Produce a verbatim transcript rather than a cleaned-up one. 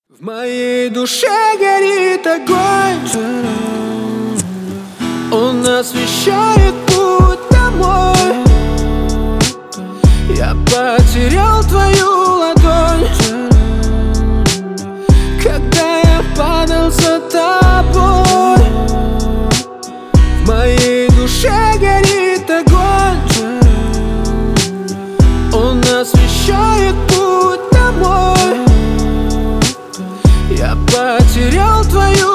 В моей душе горит огонь, он освещает путь домой. Я потерял твою ладонь, когда я падал за тобой. В моей душе горит огонь, он освещает путь домой. Я потерял твою